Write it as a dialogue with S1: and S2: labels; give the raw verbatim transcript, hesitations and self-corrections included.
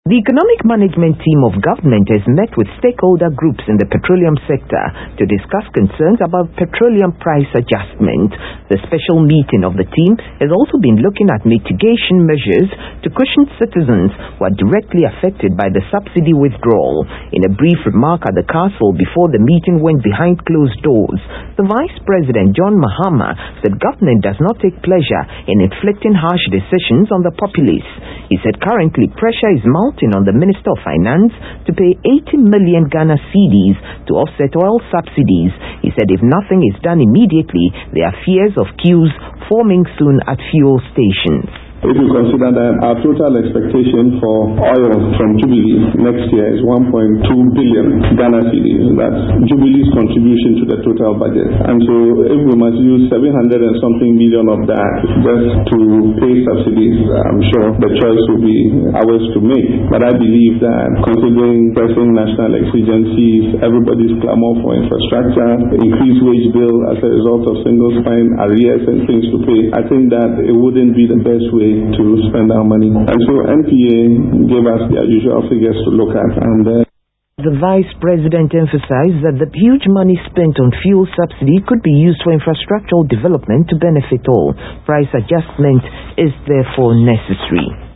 S1: The Economic Management Team of government has met with stakeholder groups in the petroleum sector to discuss concerns about petroleum price adjustment. The special meeting of the team has also been looking at mitigation measures to cushion citizens who are directly affected by the subsidy withdrawal. In a brief remark at the Council before the meeting went behind closed doors, the Vice President John Mahama said government does not take pleasure in inflicting harsh decisions on the populace. He said currently pressure is mounting on the Minister of Finance to pay eighty million Ghana cedis to offset oil subsidies. He said if nothing is done immediately, there are fears of queues forming soon at fuel stations.
S2: If you consider that our total expectation for oil from Jubilee next year is one point two billion Ghana cedis, that's Jubilee's contribution to the total budget. And so if we must use seven hundred and something million of that just to pay subsidies, I'm sure the choice will be ours to make. But I believe that considering pressing national exigencies, everybody's clamor for infrastructure, increased wage bill as a result of single spine arrears and things to pay, I think that it wouldn't be the best way to spend our money. And so N P A gave us their usual figures to look at. And uh,
S1: The Vice President emphasized that the huge money spent on fuel subsidy could be used for infrastructural development to benefit all. Price adjustment is therefore necessary.